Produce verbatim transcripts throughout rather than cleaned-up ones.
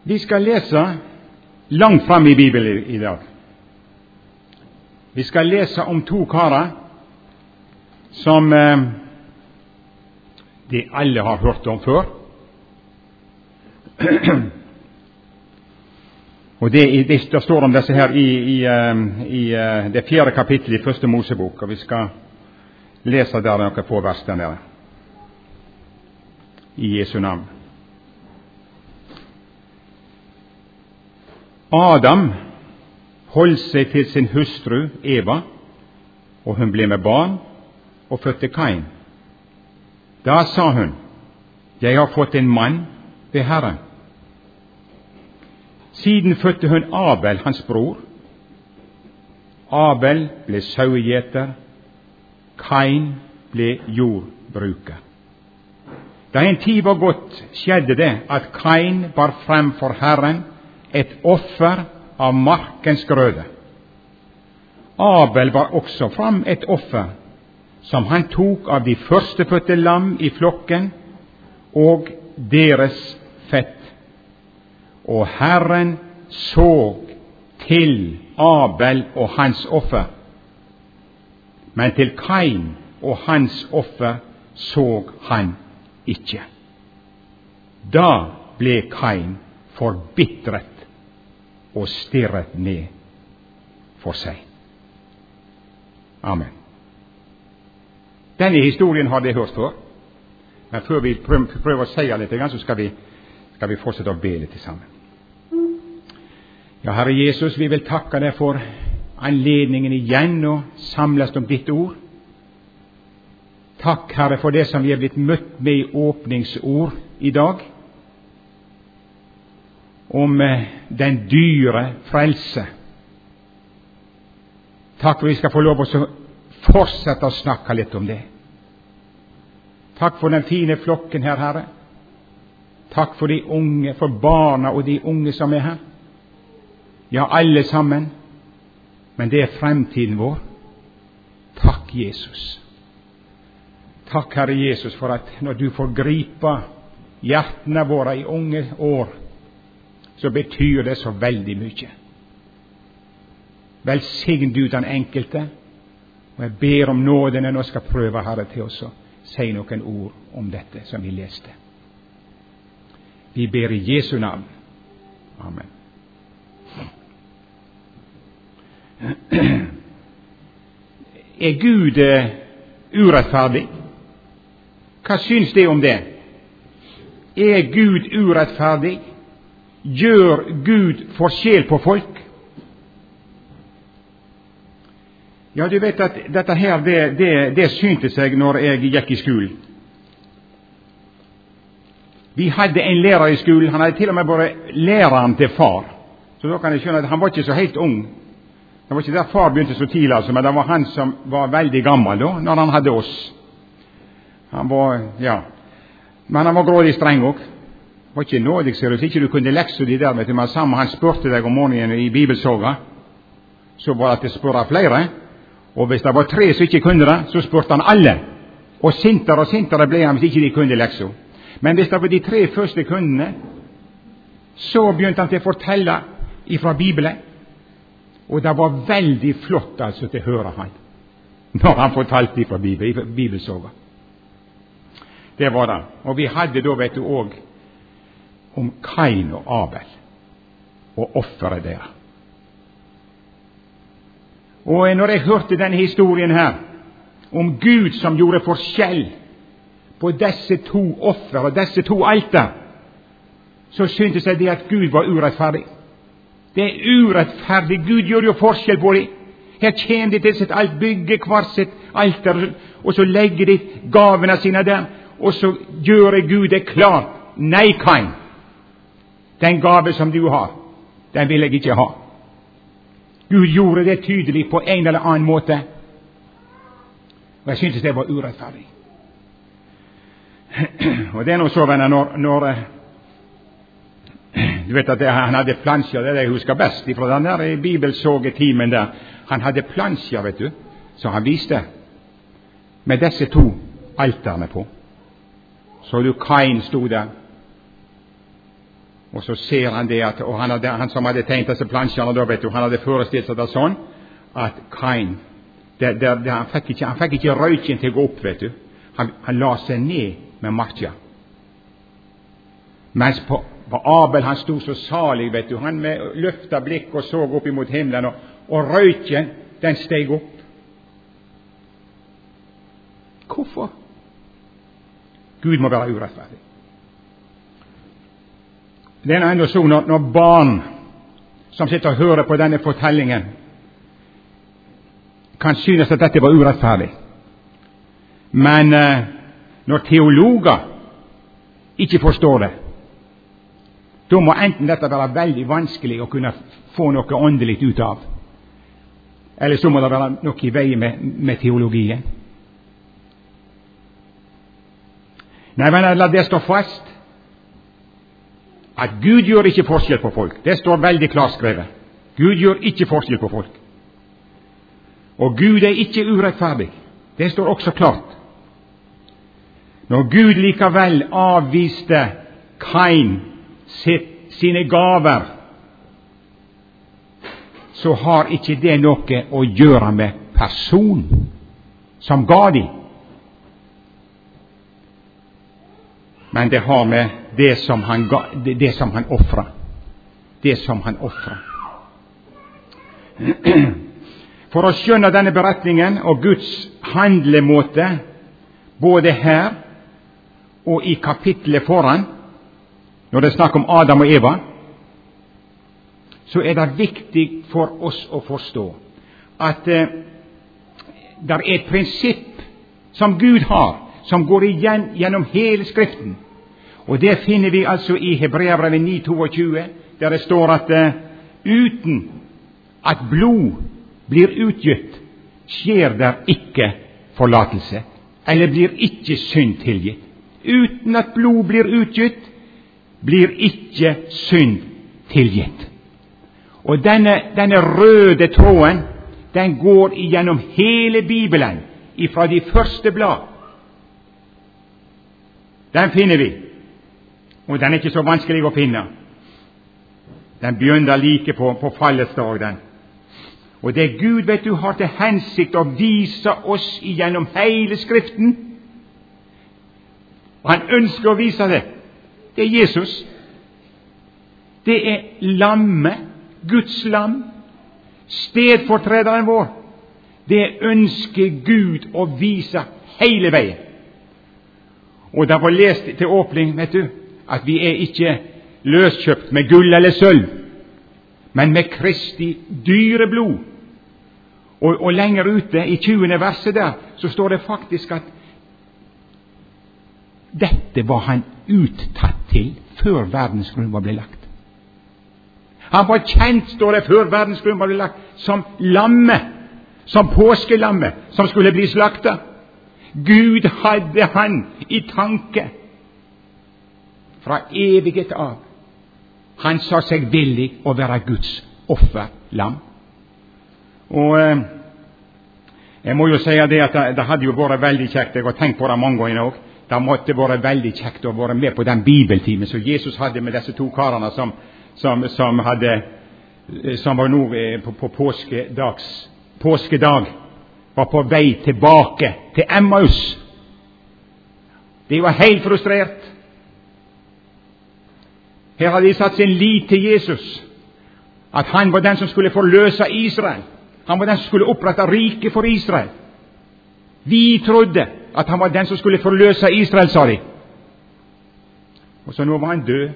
Vi skal lese langt fram i Bibelen i dag. Vi skal lese om to karer som eh, de alle har hørt om før. Og det, det, det står om disse her i, i, i det fjerde kapittelet i første Mosebok, og vi skal lese der noen få vers der nede. I Jesu navn. Adam holdt seg til sin hustru Eva, og hun ble med barn og fødte Kain. Da sa hun: Jeg har fått en mann ved Herren. Siden fødte hun Abel, hans bror. Abel ble sauegjeter, Kain ble jordbruker. Da en tid var gått, skjedde det at Kain bar frem for Herren et offer av markens grøde. Abel bar også fram et offer som han tok av de førstefødte lam i flokken og deres fett. Og Herren så til Abel og hans offer, men til Kain og hans offer så han ikke. Da ble Kain forbitret og stirret ned for seg. Amen. Denne historien har jeg hørt før, men før vi prøver å si litt, så skal vi, skal vi fortsette å be litt sammen. Ja, Herre Jesus, vi vil takke deg for anledningen igjen å samles om ditt ord. Takk, Herre, for det som vi er blitt møtt med i åpningsord i dag, om den dyre frelse. Takk for vi skal få lov å fortsette å snakke litt om det. Takk for den fine flokken her, Herre. Takk for de unge, for barna og de unge som er her. Ja, alle sammen. Men det er fremtiden vår. Takk, Jesus. Takk, Herre Jesus, for at når du får gripe hjertene våre i unge år, så betyr det så veldig mye. Velsign du den enkelte, og jeg ber om nåden når jeg skal prøve, Herre, til oss å si noen ord om dette som vi leste. Vi ber i Jesu navn. Amen. Er Gud urettferdig? Hva syns det om det? Er Gud urettferdig? Gjør Gud forskjell på folk? Ja, du vet at dette her, det, det, det syntes jeg når jeg gikk i skolen. Vi hadde en lærer i skolen, han hadde til og med vært læreren til far. Så da kan jeg skjønne at han var ikke så helt ung. Det var ikke der far begynte så tidlig, altså, men det var han som var veldig gammel da, når han hadde oss. Han var, ja, men han var grådig streng også. Det var ikke nådig, ser du, så ikke du kunne lekse de der, vet du, men sammen han spurte deg om morgenen i bibelsoga, så var det til å spørre flere, og hvis det var tre som ikke kunne det, så spurte han alle, og sintere og sintere ble han hvis ikke de kunne lekse. Men hvis det var de tre første kundene, så begynte han til å fortelle ifra Bibelen, og det var veldig flott altså til å høre han, når han fortalte ifra Bibelen, bibelsoga. Det var det. Og vi hadde da, vet du, også om Kain og Abel og offeret der. Og når jeg hørte denne historien her om Gud som gjorde forskjell på disse to offer og disse to alter, så syntes jeg det at Gud var urettferdig. Det er urettferdig. Gud gjør jo forskjell på dem. Her kommer de til sitt alt, bygge hver sitt alter, og så legger de gavene sine der, og så gjør Gud det klart. Nei, Kain, den gave som du har, den vil jeg ikke ha. Gud gjorde det tydelig på en eller annen måte, og jeg syntes det var urettferdig. Og det er noe så, venner, når, når du vet at det, han hadde plansjer, det er det jeg husker best fra den der bibelsågetimen der. Han hadde plansjer, vet du, så han viste med disse to alterne på. Så du Kain stod der, Og så ser han det at, og han, hadde, han som hadde tegnet disse plansjene, da vet du, han hadde forestilt seg det sånn, at Kain, det, det, det, han, fikk ikke, han fikk ikke røyken til å gå opp, vet du. Han, han la seg ned med markja. Mens på, på Abel, han stod så salig, vet du, han med løfta blikk og så opp imot himmelen, og, og røyken, den steg opp. Hvorfor? Gud må være urettferdig. Det er enda sånn at når barn som sitter og hører på denne fortellingen kan synes at dette var urettferdig, men eh, når teologer ikke forstår det, da må enten dette være veldig vanskelig å kunne få noe åndelig ut av, eller så må det være noe i vei med, med teologien. Nei, men la det stå fast at Gud gjør ikke forskjell på folk. Det står veldig klart skrevet. Gud gjør ikke forskjell på folk. Og Gud er ikke urettferdig. Det står også klart. Når Gud likevel avviste Kain sitt, sine gaver, så har ikke det noe å gjøre med personen som ga dem. Men det har med det som han, det, det som han offrer. Det som han offrer. For å skjønne denne beretningen og Guds handlemåte, både her og i kapitlet foran, når det er snakk om Adam og Eva, så er det viktig for oss å forstå at eh, det er et prinsipp som Gud har, som går igjen gjennom hele Skriften. Og det finner vi altså i Hebreabrevet ni tjueto, der det står at uh, uten at blod blir utgitt, skjer der ikke forlatelse, eller blir ikke synd tilgitt. Uten at blod blir utgitt, blir ikke synd tilgitt. Og denne, denne røde tråden, den går igjennom hele Bibelen, ifra de første blad. Den finner vi. Og den er ikke så vanskelig å finne. Den begynner like på, på fallets dag, den. Og det Gud, vet du, har til hensikt å vise oss igjennom hele Skriften, og han ønsker å vise det, det er Jesus. Det er lammet, Guds lam, stedfortrederen vår. Det ønsker Gud å vise hele veien. Og det var lest til åpning, vet du, at vi er ikke løskjøpt med gull eller sølv, men med Kristi dyre blod. Og, og lenger ute i tjuende verset der, så står det faktisk at dette var han uttatt til før verdens grunn var blitt lagt. Han var kjent, står det, før verdens grunn var blitt lagt, som lamme, som påskelamme, som skulle bli slakta. Gud hadde han i tanke fra evighet av. Han sa seg villig å være Guds offerlam. Og eh, jeg må jo si det at det, det hadde jo vært veldig kjekt, jeg har tenkt på det mange ganger også, det måtte vært veldig kjekt å være med på den bibeltimen som Jesus hadde med disse to karene som, som, som hadde som var nå eh, på, på påskedags, påskedag var på vei tilbake til Emmaus. De var helt frustrert. Her hadde de satt sin lit til Jesus, at han var den som skulle forløse Israel. Han var den som skulle opprette riket for Israel. Vi trodde at han var den som skulle forløse Israel, sa de. Og så nå var han død.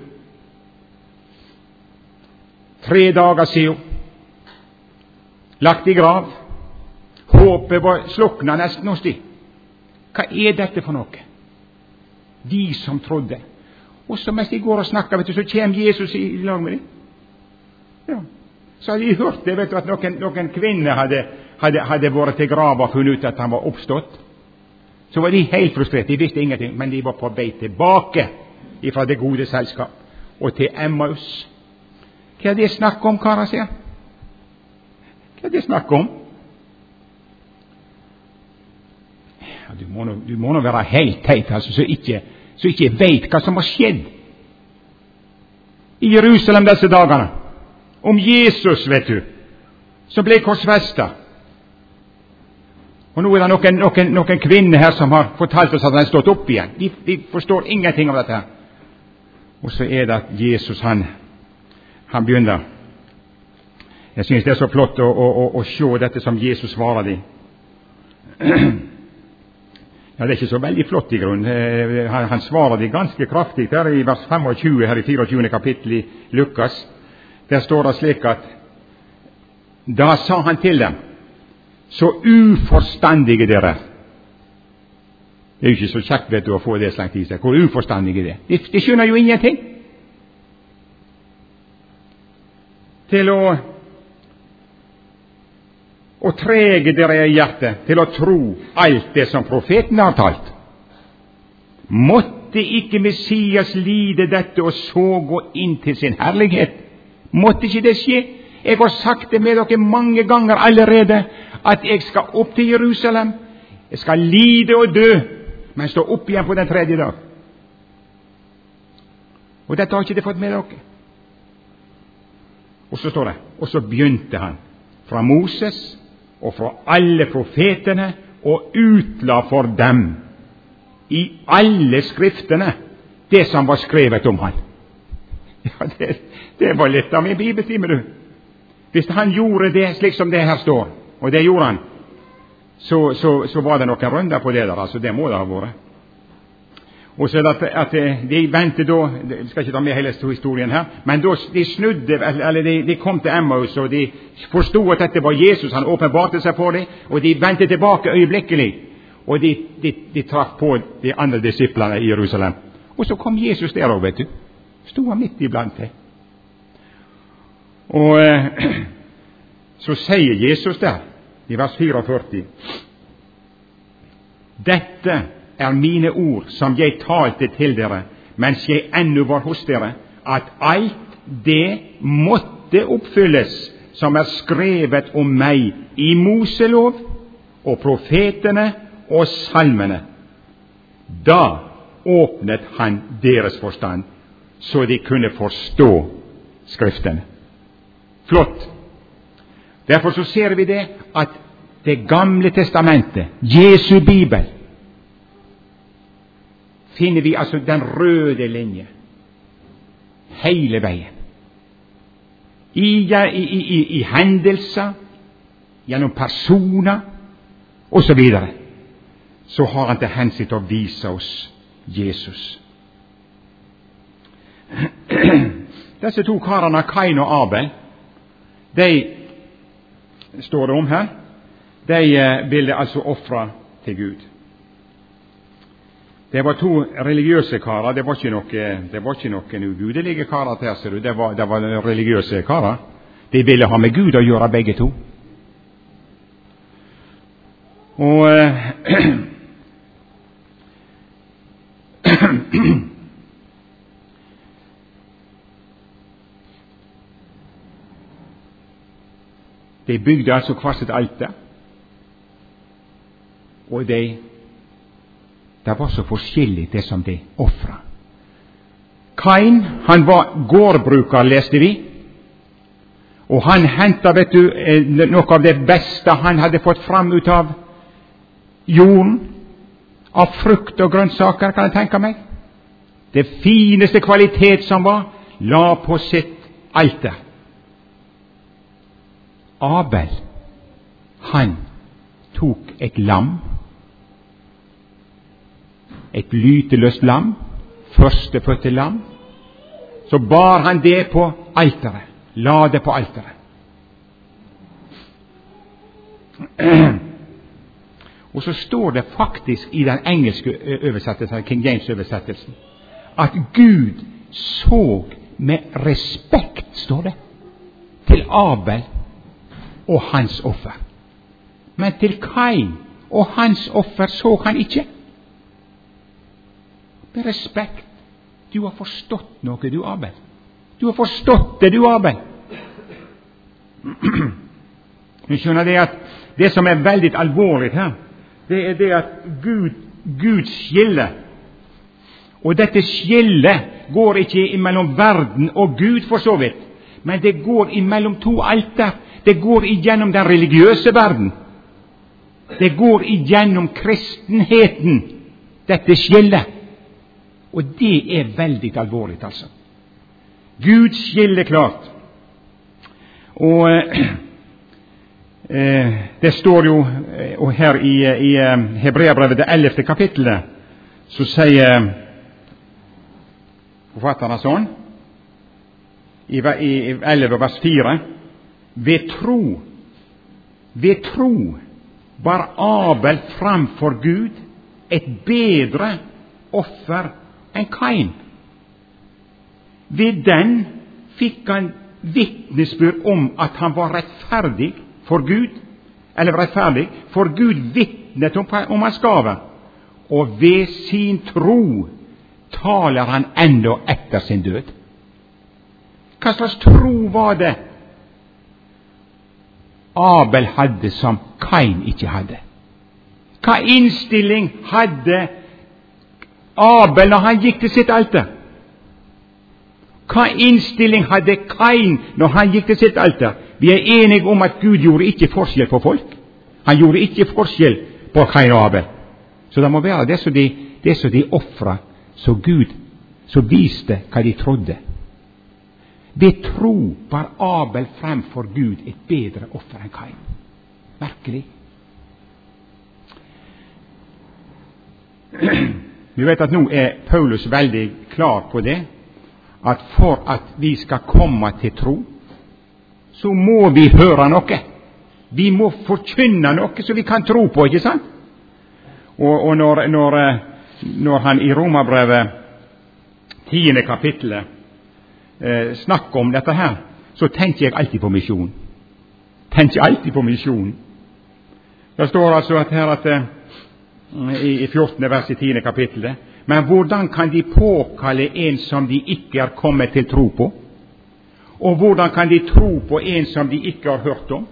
Tre dager siden, lagt i grav. Håpet var slukna nesten hos de. Hva er dette for noe? De som trodde. Og så mens de går og snakker, vet du, så kommer Jesus i lag med dem. Ja. Så hadde de hørt det, vet du, at noen, noen kvinner hadde, hadde, hadde vært til grava og funnet ut at han var oppstått. Så var de helt frustrert. De visste ingenting, men de var på vei tilbake fra det gode selskap og til Emmaus. Hva er det snakk om, karer, sier? Hva er det snakk om? Ja, du må nå, du må nå være helt teit, altså, så ikke så ikke vet hva som har skjedd. i Jerusalem disse dagene. Om Jesus, vet du, som ble korsfestet. Og nå er det noen, noen, noen kvinner her som har fortalt oss at han er stått opp igjen. De, de forstår ingenting av dette her. Og så er det at Jesus, han, han begynner. Jeg synes det er så flott å, å, å, å se dette som Jesus svarer de. Ja, det er ikke så veldig flott i grunnen. Han, han svarer de ganske kraftig der i vers tjuefem her i fireogtjuende kapittel i Lukas. Der står det slik at da sa han til dem, så uforstandige dere. Det er jo ikke så kjekt, vet du, å få det slengt i seg. Hvor uforstandige det er. De, de skjønner jo ingenting. Til å og trege dere i hjertet til å tro alt det som profeten har talt. Måtte ikke Messias lide dette og så gå inn til sin herlighet? Måtte ikke det skje? Jeg har sagt det med dere mange ganger allerede, at jeg skal opp til Jerusalem, jeg skal lide og dø, men stå opp igjen på den tredje dag. Og dette har ikke de fått med dere. Og så står det, og så begynte han fra Moses og fra alle profetene og utla for dem i alle skriftene det som var skrevet om han. Ja, det, det var litt av min bibeltime, du. Hvis han gjorde det slik som det her står, og det gjorde han, så, så, så var det noen runder på det der, altså det må det ha vært. Og så at, at de ventet da, jeg skal ikke ta med hele historien her, men da de snudde, eller de, de kom til Emmaus, og de forstod at dette var Jesus, han åpenbarte seg for dem, og de ventet tilbake øyeblikkelig, og de, de, de traff på de andre disiplene i Jerusalem. Og så kom Jesus der også, vet du. Stod han midt iblant det. Og så sier Jesus der, i vers fireogførti, dette er mine ord som jeg talte til dere, mens jeg ennå var hos dere, at alt det måtte oppfylles som er skrevet om meg i Moselov og profetene og salmene. Da åpnet han deres forstand, så de kunne forstå Skriftene. Flott. Derfor så ser vi det at Det gamle testamentet, Jesu Bibel, finner vi altså den røde linje hele veien. I, i, i, i hendelser, gjennom personer og så videre, så har han til hensikt å vise oss Jesus. Disse to karene, Kain og Abel, de står det om her, de ville altså ofre til Gud. Det var to religiøse karer, det var ikke noe, det var ikke noen ugudelige karer til, ser du. Det var, det var religiøse karer. De ville ha med Gud å gjøre, begge to. Og de bygde altså hver sitt alter, og de det var så forskjellig det som de offra. Kain, han var gårdbruker, leste vi, og han hentet, vet du, noe av det beste han hadde fått fram ut av jorden, av frukt og grønnsaker, kan jeg tenke meg. Det fineste kvalitet som var, la på sitt alter. Abel, han tok et lam, et lyteløst lam, førstefødte lam, så bar han det på alteret, la det på alteret. Og så står det faktisk i den engelske oversettelsen, King James-oversettelsen, at Gud så med respekt, står det, til Abel og hans offer. Men til Kain og hans offer så han ikke. Med respekt. Du har forstått noe, du, Abel. Du har forstått det, du, Abel. Du skjønner det at det som er veldig alvorlig her, det er det at Gud, Gud skiller. Og dette skillet går ikke mellom verden og Gud for så vidt, men det går imellom to alter. Det går igjennom den religiøse verden. Det går igjennom kristenheten, dette skillet. Og det er veldig alvorlig, altså. Gud skiller klart. Og eh, det står jo og her i, i Hebreabrevet, det ellevte kapittelet, så sier forfatteren sånn, i, i elleve vers fire, ved tro, ved tro var Abel framfor Gud et bedre offer enn Kain. Ved den fikk han vitnesbyrd om at han var rettferdig for Gud, eller rettferdig, for Gud vitnet om, om hans gave, og ved sin tro taler han enda etter sin død. Hva slags tro var det Abel hadde som Kain ikke hadde? Hva innstilling hadde Abel når han gikk til sitt alter? Hva innstilling hadde Kain når han gikk til sitt alter? Vi er enige om at Gud gjorde ikke forskjell på folk. Han gjorde ikke forskjell på Kain og Abel. Så det må være det som de, det som de offret, så Gud, så viste hva de trodde. Ved tro var Abel fremfor Gud et bedre offer enn Kain. Merkelig. Vi vet at nå er Paulus veldig klar på det, at for at vi skal komme til tro, så må vi høre noe. Vi må forkynne noe så vi kan tro på, ikke sant? Og, og når, når, når han i Romerbrevet tiende kapittelet eh, snakker om dette her, så tenker jeg alltid på misjon. Tenker alltid på misjon. Det står altså at her at eh, i fjortende vers i tiende kapittelet, men hvordan kan de påkalle en som de ikke er kommet til tro på? Og hvordan kan de tro på en som de ikke har hørt om?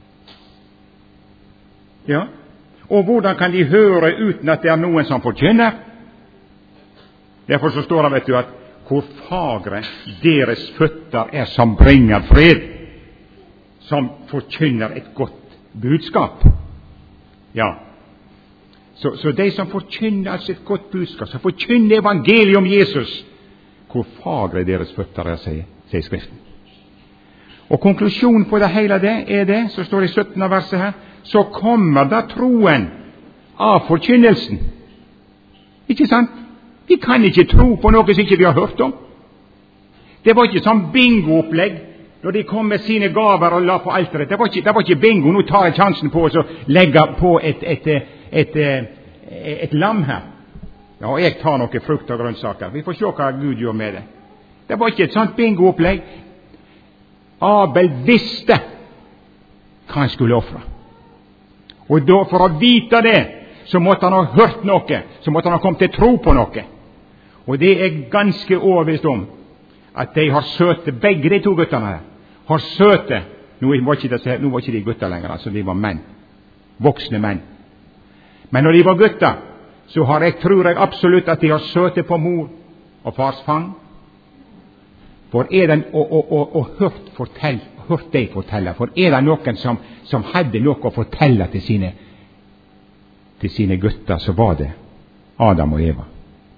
Ja. Og hvordan kan de høre uten at det er noen som forkynner? Derfor så står det, vet du, at hvor fagre deres føtter er som bringer fred, som forkynner et godt budskap. Ja. Så, så de som forkynner altså et godt budskap, som forkynner evangeliet om Jesus, hvor fagre deres føtter er, sier, sier Skriften. Og konklusjonen på det hele det er det, så står det i syttende verset her, så kommer da troen av forkynnelsen. Ikke sant? Vi kan ikke tro på noe som ikke vi har hørt om. Det var ikke sånn bingo-opplegg når de kom med sine gaver og la på alteret. Det var ikke, det var ikke bingo. Nå tar jeg sjansen på å legge på et, et, et, et, et lam her. Ja, og jeg tar noen frukt og grønnsaker. Vi får se hva Gud gjør med det. Det var ikke et sånt bingo-opplegg. Abel visste hva han skulle offre. Og da, for å vite det, så måtte han ha hørt noe, så måtte han ha kommet til tro på noe. Og det er ganske overbevist om at de har søte, begge de to gutterne her, har søte, nå var ikke, det, nå var ikke de gutter lenger, altså de var menn, voksne menn. Men når de var gutter, så har jeg, tror jeg absolutt at de har søte på mor og fars fang. For er den, og, og, og, og hørt, fortell, hørt de fortelle, for er det noen som, som hadde noe å fortelle til sine, til sine gutter, så var det Adam og Eva.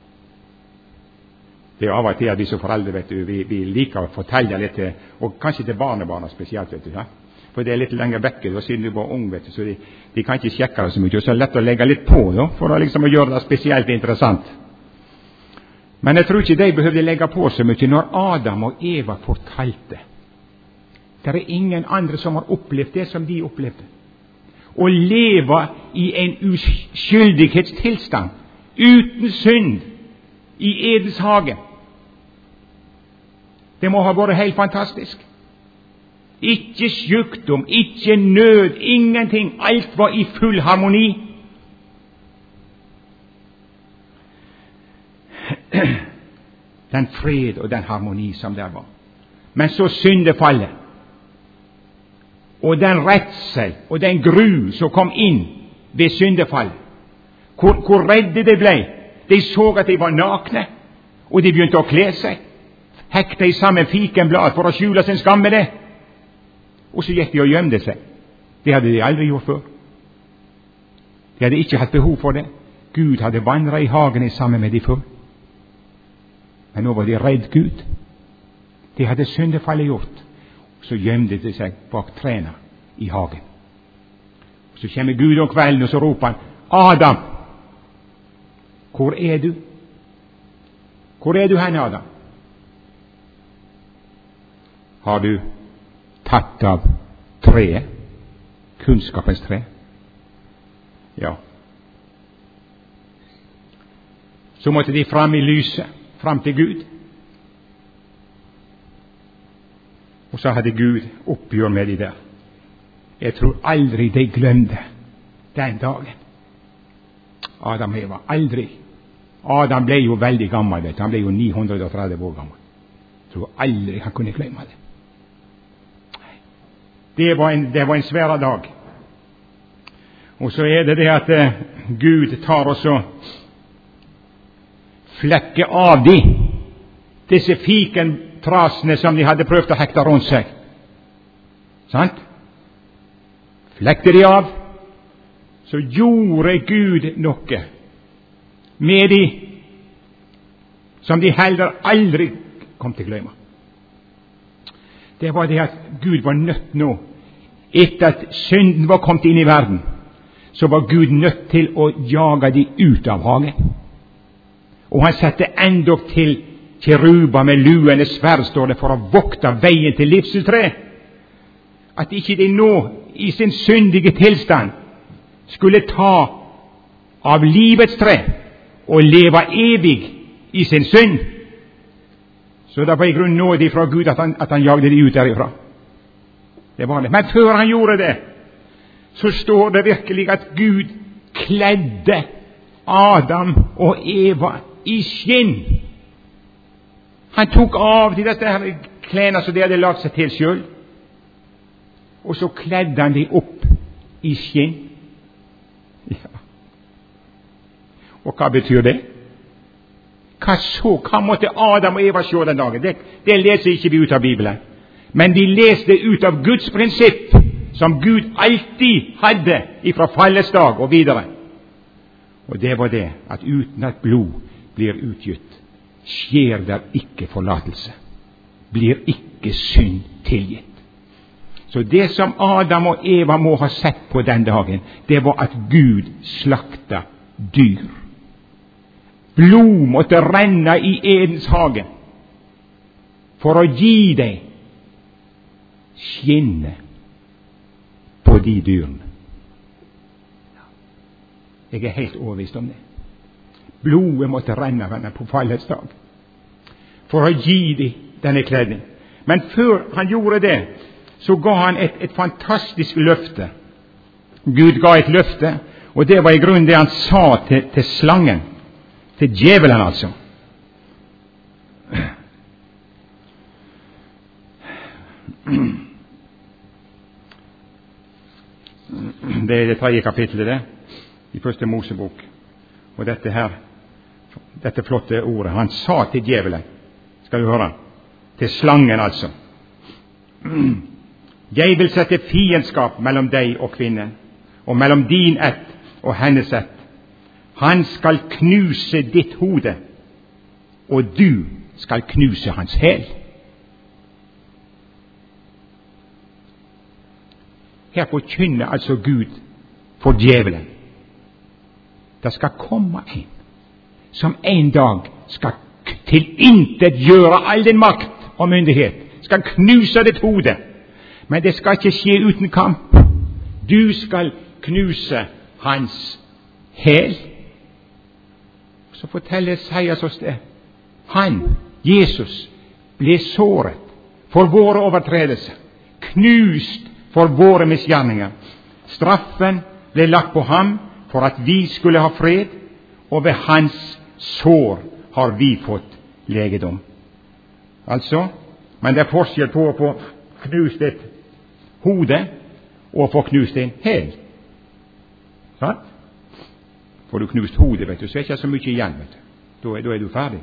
Det er av og til at vi som foreldre, vet du, vi, vi liker å fortelle litt til, og kanskje til barnebarna spesielt, vet du, ja? For det er litt lenger vekke, da, siden du var ung, vet du, så de, de kan ikke sjekke det så mye, og så er det lett å legge litt på, da, for å liksom å gjøre det spesielt interessant. Men jeg tror ikke de behøvde legge på så mye når Adam og Eva fortalte. Det er ingen andre som har opplevd det som de opplevde. Å leve i en uskyldighetstilstand, uten synd, i Edens hage. Det må ha vært helt fantastisk. Ikke sykdom, ikke nød, ingenting. Alt var i full harmoni. Den fred og den harmoni som der var. Men så syndefallet, og den redsel og den gru som kom inn ved syndefallet. Hvor, hvor redde det ble. De så at de var nakne, og de begynte å kle seg. Hekta i samme fikenblad for å skjule sin skam med det. Og så gikk de og gjemte seg. Det hadde de aldri gjort før. De hadde ikke hatt behov for det. Gud hadde vandret i hagen sammen med de før. Men nå var de redd Gud. De hadde syndefallet gjort. Så gjemte de seg bak trærne i hagen. Så kommer Gud om kvelden, og så roper han, Adam, hvor er du? Hvor er du hen, Adam? Har du tatt av treet, kunnskapens tre? Ja. Så måtte de fram i lyset, fram til Gud. Og så hadde Gud oppgjør med de der. Jeg tror aldri de glemte den dagen. Adam og Eva, aldri. Adam ble jo veldig gammel, vet du. Han ble jo ni hundre og tretti år gammel. Jeg tror aldri han kunne glemme det. Det var en, det var en svær dag. Og så er det det at uh, Gud tar oss og flekker av de, disse fikentrasene som de hadde prøvd å hekte rundt seg. Sant? Flekte de av, så gjorde Gud noe med de som de heller aldri kom til å glemme. Det var det at Gud var nødt nå, etter at synden var kommet inn i verden, så var Gud nødt til å jage de ut av hagen. Og han satte endog til keruber med luene sverd, står det, for å vokte veien til livstre. At ikke de nå i sin syndige tilstand skulle ta av livets tre og leve evig i sin synd. Så det var i grunnen nådig fra Gud at han, at han jagde de ut derifra. Det var det. Men før han gjorde det, så står det virkelig at Gud kledde Adam og Eva i skinn. Han tok av de dette her klærne som de hadde lagt seg til selv, og så kledde han de opp i skinn. Ja. Og hva betyr det? Hva så? Hva måtte Adam og Eva se den dagen? Det, det leser ikke vi ut av Bibelen. Men de leste ut av Guds prinsipp, som Gud alltid hadde ifra fallets dag og videre. Og det var det at uten at blod blir utgitt, skjer der ikke forlatelse. Blir ikke synd tilgitt. Så det som Adam og Eva må ha sett på den dagen, det var at Gud slakta dyr. Blod måtte renne i Edens hage for å gi deg skinnet på de dyrene. Jeg er helt overbevist om det. Blodet måtte renne på fallets dag for å gi dem denne kledning. Men før han gjorde det, så ga han et, et fantastisk løfte. Gud ga et løfte, og det var i grunnen det han sa til, til slangen, til djevelen altså. Det er det tredje kapittelet det, i første Mosebok. Og dette her, dette flotte ordet, han sa til djevelen, skal du høre, til slangen altså, jeg vil sette fiendskap mellom deg og kvinnen, og mellom din ett og hennes ett. Han skal knuse ditt hode, og du skal knuse hans hæl. Her forkynner altså Gud for djevelen. Det skal komme en som en dag skal tilintetgjøre all din makt og myndighet, skal knuse ditt hode. Men det skal ikke skje uten kamp. Du skal knuse hans hæl. Så forteller Esaias oss det. Han, Jesus, ble såret for våre overtredelser, knust for våre misgjerninger. Straffen ble lagt på ham for at vi skulle ha fred, og ved hans sår har vi fått legedom. Altså, men det er forskjell på å få knust et hode og få knust en hæl. Sånn? får du knust hodet, vet du, så er det ikke så mye igjen, vet du. Da er, da er du ferdig.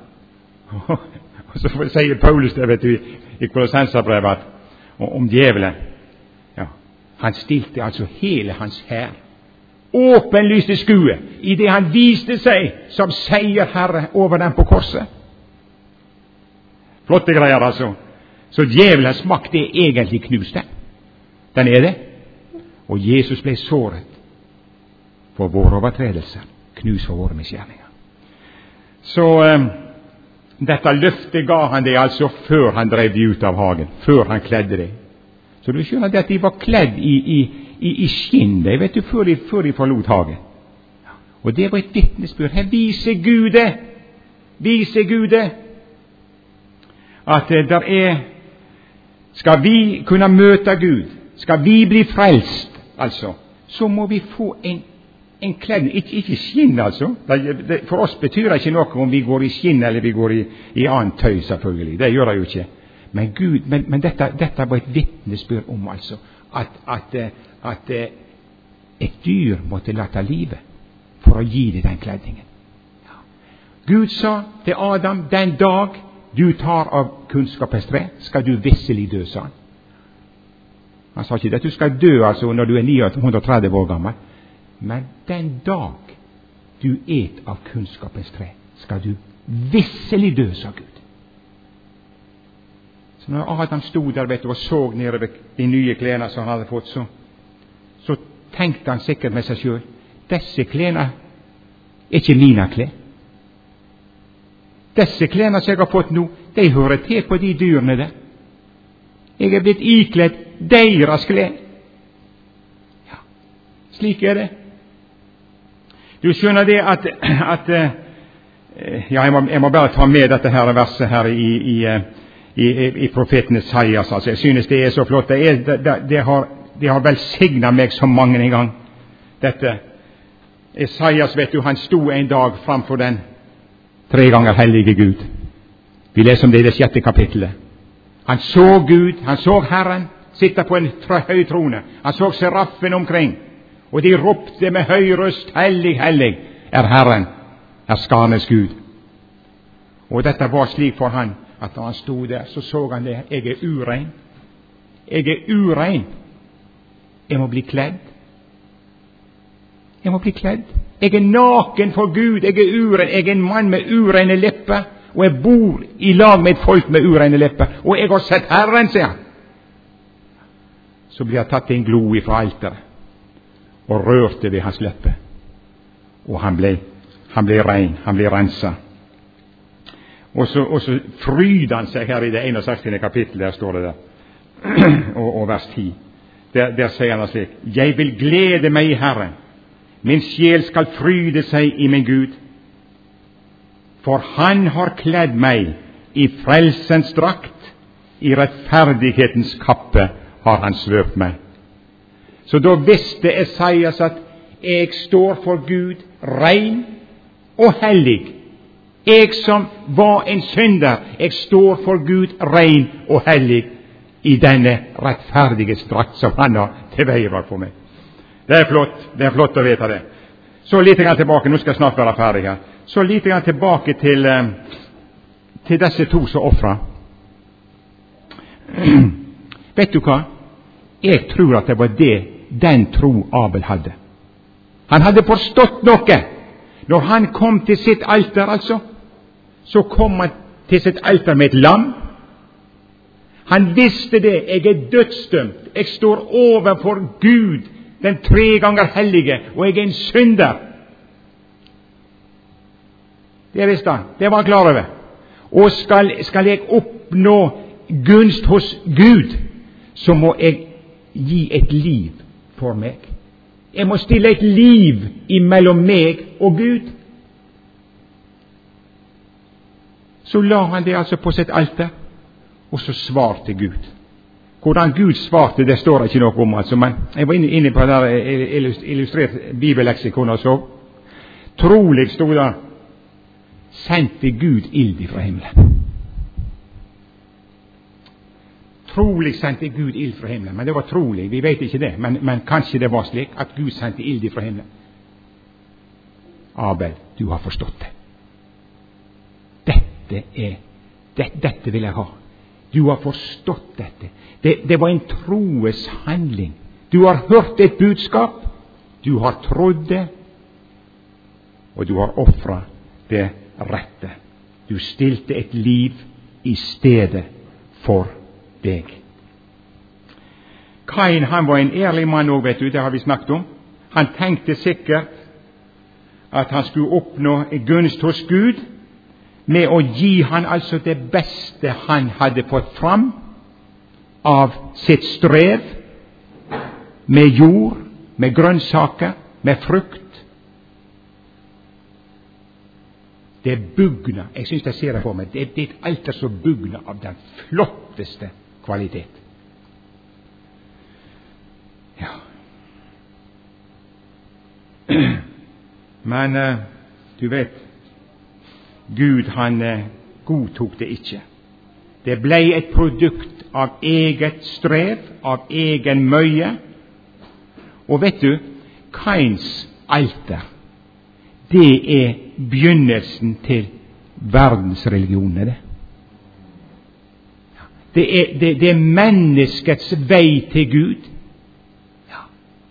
Og så sier Paulus det, vet du, i Kolossenserbrevet om djevelen. Ja, han stilte altså hele hans hær åpenlyst i skue i det han viste seg som seierherre over dem på korset. Flotte greier, altså. Så djevelens makt er egentlig knust. Den er det. Og Jesus ble såret for våre overtredelser, knust for våre misgjerninger. Så um, dette løftet ga han det altså før han drev de ut av hagen, før han kledde det. Så du skjønner at de var kledd i, i, i, i skinn, det vet du, før de, før de forlot hagen. Og det var et vitnesbyrd. Her viser Gud det, viser Gud det, at uh, der er, skal vi kunne møte Gud, skal vi bli frelst, altså, så må vi få en En kledning, ikke, ikke skinn altså. Det, det, for oss betyr det ikke noe om vi går i skinn eller vi går i, i annet tøy, selvfølgelig. Det gjør det jo ikke. Men, Gud, men, men dette, dette var et vitnesbyrd om altså, at, at, at et dyr måtte late livet for å gi det den kledningen. Ja. Gud sa til Adam, den dag du tar av kunnskapens tre, skal du visselig dø, sa han. Han sa ikke at du skal dø altså når du er ni hundre og tretti år gammel. Men den dag du et av kunnskapens tre, skal du visselig dø, sa Gud. Så når Adam stod der, vet du, og så nede ved de nye klærne som han hadde fått, så, så tenkte han sikkert med seg selv, disse klærne er ikke mine klær. Disse klærne som jeg har fått nå, de hører til på de dyrene der. Jeg er blitt ikledd deres klær. Ja, slik er det. Du skjønner det at, at ja, jeg må, jeg må bare ta med dette her verset her i, i, i, i profeten Esaias. Altså, jeg synes det er så flott. Det, er, det, det, har, det har velsignet meg så mange en gang. Dette Esaias, vet du, han sto en dag framfor den tre ganger hellige Gud. Vi leser om det i det sjette kapittelet. Han så Gud, han så Herren sitte på en høy trone. Han så serafen omkring. Og de ropte med høy røst, hellig, hellig er Herren, er skarnes Gud. Og dette var slik for han, at når han stod der, så så han det. Jeg er urein. Jeg er urein. Jeg må bli kledd. Jeg må bli kledd. Jeg er naken for Gud. Jeg er urein. Jeg er en mann med ureine lepper. Og jeg bor i lag med et folk med ureine lepper. Og jeg har sett Herren, sier han. Så blir jeg tatt en glo ifra alteret og rørte ved hans leppe. Og han ble, han ble rein, han ble renset. Og så, og så fryder han seg her i det enogsekstiende kapittel, der står det der, og, og vers ti. Der, der sier han slik, jeg vil glede meg i Herren, min sjel skal fryde seg i min Gud, for han har kledd meg i frelsens drakt, i rettferdighetens kappe har han svøpt meg. Så da visste Esaias at jeg står for Gud rein og hellig. Jeg som var en synder, jeg står for Gud rein og hellig i denne rettferdige drakt som han har tilveiebrakt for meg. Det er flott, det er flott å vite det. Så litt grann tilbake, nå skal jeg snart være ferdig her. Så litt grann tilbake til, til disse to som offrer. Vet du hva? Jeg tror at det var det den tro Abel hadde. Han hadde forstått noe. Når han kom til sitt alter, altså, så kom han til sitt alter med et lam. Han visste det. Jeg er dødsdømt. Jeg står overfor Gud, den tre ganger hellige, og jeg er en synder. Det visste han. Det var han klar over. Og skal, skal jeg oppnå gunst hos Gud, så må jeg gi et liv for meg. Jeg må stille et liv imellom meg og Gud. Så la han det altså på sitt alter, og så svarte Gud. Hvordan Gud svarte, det står ikke noe om, altså, men jeg var inne, inne på det der illustrert bibelleksikon og så. Trolig stod det, sendte Gud ild fra himmelen. Trolig sendte Gud ild fra himmelen, men det var trolig, vi vet ikke det, men, men kanskje det var slik at Gud sendte ild fra himmelen. Abel, du har forstått det. Dette er det, Dette vil jeg ha. Du har forstått dette. Det, det var en troes handling. Du har hørt et budskap, du har trodd det, og du har offret det rette. Du stilte et liv i stedet for deg. Kain, han var en ærlig mann òg, vet du, det har vi snakket om. Han tenkte sikkert at han skulle oppnå gunst hos Gud med å gi han altså det beste han hadde fått fram av sitt strev med jord, med grønnsaker, med frukt. Det bugner, jeg synes jeg ser det for meg, det, det er et alter som bugner av den flotteste kvalitet. Ja. Men uh, du vet, Gud han uh, godtok det ikke. Det ble et produkt av eget strev, av egen møye. Og vet du, Kains alter, det er begynnelsen til verdensreligionen. Det, det, er, det, det er menneskets vei til Gud. Ja.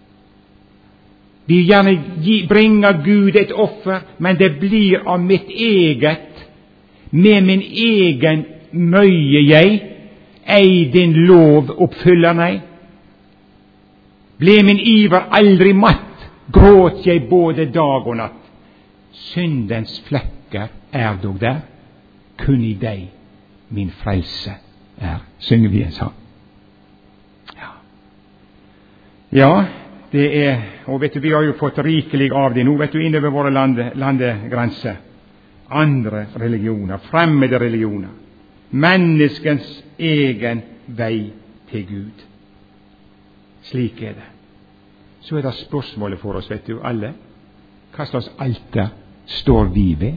Vi gjerne gi, bringer Gud et offer, men det blir av mitt eget, med min egen møye jeg, ei din lov oppfyller meg. Ble min iver aldri matt, gråt jeg både dag og natt. Syndens flekker er dog der, kun i deg min frelse er, synger vi en sang. Ja. Ja, det er, og vet du, vi har jo fått rikelig av det nå, vet du, innover våre lande, landegrenser. Andre religioner, fremmede religioner. Menneskens egen vei til Gud. Slik er det. Så er det spørsmålet for oss, vet du, alle. Hva slags alter står vi ved?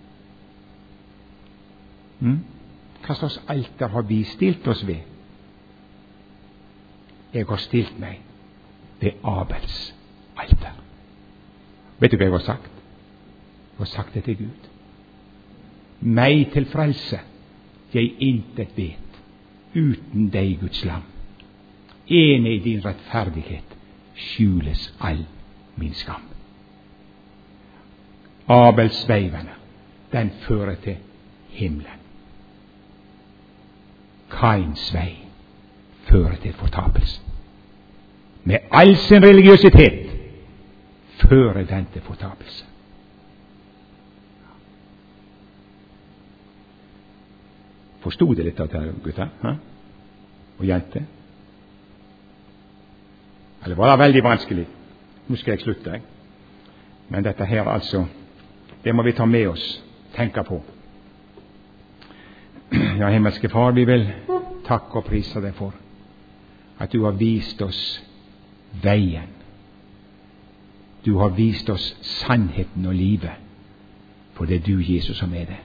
Hmm? Hva slags alter har vi stilt oss ved? Jeg har stilt meg ved Abels alter. Vet du hva jeg har sagt? Jeg har sagt det til Gud. Meg til frelse, jeg intet vet, uten deg, Guds lam. En i din rettferdighet skjules all min skam. Abels veivene, den fører til himmelen. Kains vei fører til fortapelsen. Med all sin religiøsitet fører den til fortapelse. Forstod det litt av det, gutter? Hæ? Og jenter? Eller var det veldig vanskelig? Nå skal jeg slutte, jeg. Men dette her altså, det må vi ta med oss, tenke på. Ja, himmelske Far, vi vil takke og prise deg for at du har vist oss veien. Du har vist oss sannheten og livet, for det er du, Jesus, som er det.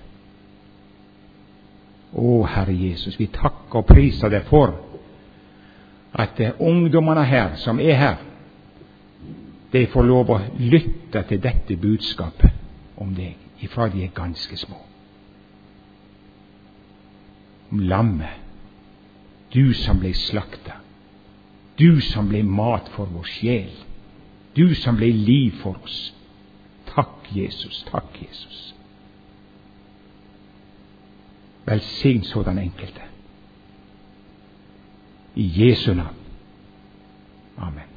Å, Herre Jesus, vi takker og priser deg for at uh, ungdommene her, som er her, de får lov å lytte til dette budskapet om deg, ifra de er ganske små. Om lammet, du som ble slakta, du som ble mat for vår sjel, du som ble liv for oss. Takk, Jesus, takk, Jesus. Velsign sådan enkelte. I Jesu navn. Amen.